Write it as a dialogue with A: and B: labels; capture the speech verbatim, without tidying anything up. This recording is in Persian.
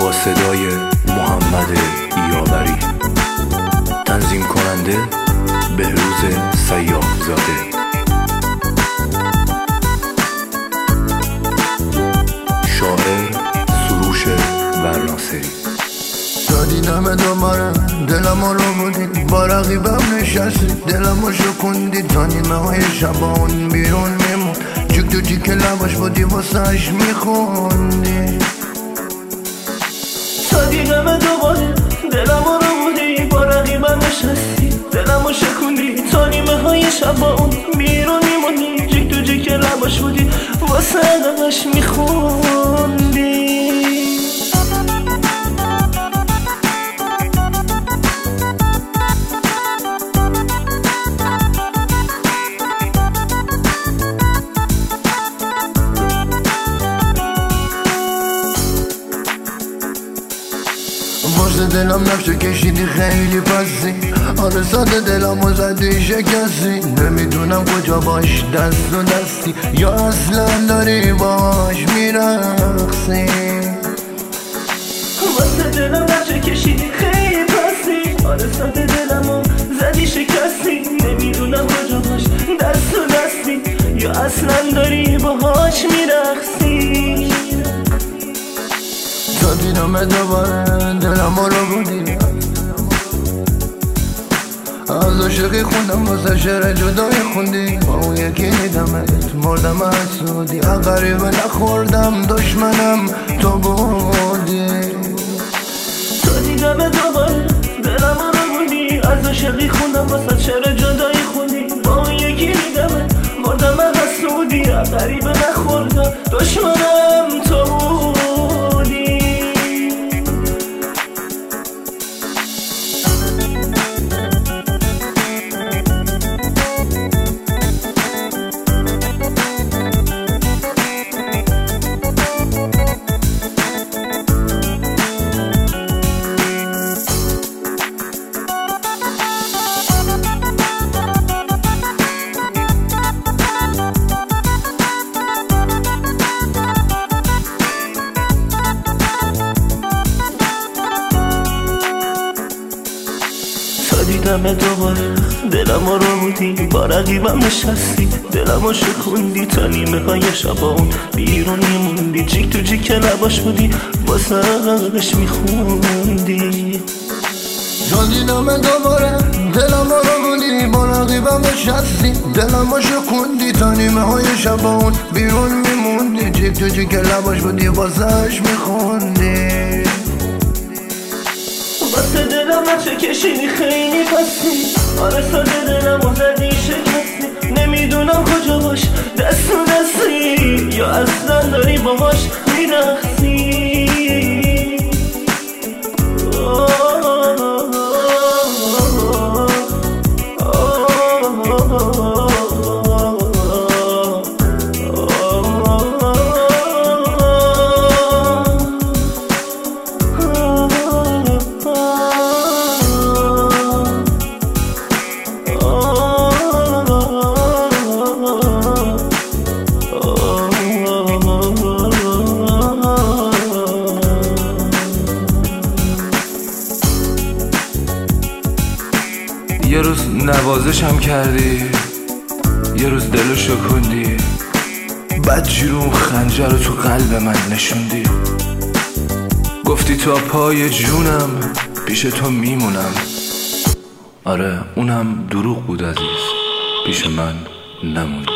A: با صدای محمد یاوری، تنظیم کننده بهروز سیاح زاده، شاعر سروش ورناصری.
B: دادی دم دوباره دلم رو بودی، با رقیبم نشستی دلم رو شکوندی، تا نیمه های شبان بیرون میمون، جیک تو جیک لباش بودی واسهش میخوندی.
C: دادی دم دوباره دلم رو بودی، با رقیبم نشستی دلم رو شکوندی، تا نیمه های شبان بیرون میمونی، جیک تو جیک لباش بودی واسهش میخوندی.
B: باز دلم نقشه کشیدی خیلی پسی، آره ساده دلم و زدی شکستی، نمیدونم کجا باش دست و دستی، یا اصلا داری باش میرقصی.
C: باز دلم نقشه کشیدی خیلی پسی، آره ساده دلم و زدی شکستی، نمیدونم کجا باش دست و دستی، یا اصلا داری باهاش میرقصی.
B: تا دیدم دوباره دلم رو بودی، از عاشقی خوندم واسه شعر جدای خوندی، با اون یکی دیدمت مردم حسودی، غریبه نخوردم دشمنم تو بودی.
C: تا دیدم دوباره دلم رو بودی، از عاشقی خوندم واسه شعر جدای خوندی، با اون یکی دیدمت مردم حسودی، غریبه نخوردم دشمنم تو بودی. دیدم دوباره دلم رو بودی، با رقیبم نشستی دلم رو شکوندی، تا نیمه های شبان بیرون میموندی، جیک تو جیک لباش بودی واسهش میخوندی.
B: دیدم دوباره دلم رو بودی، با رقیبم نشستی دلم رو شکوندی، تا نیمه های شبان بیرون میموندی، جیک تو جیک لباش بودی واسهش میخوندی.
C: واسه دلم نقشه کشیدی خیلی پسی، آره ساده دلم و زدی شکستی، نمیدونم کجا باش دست و دستی، یا اصلا داری باهاش میرقصی.
A: یه روز نوازشم کردی، یه روز دلو شکوندی، بعد جیرون خنجر رو تو قلب من نشوندی، گفتی تا پای جونم پیش تو میمونم، آره اونم دروغ بود عزیز، پیش من نموندی.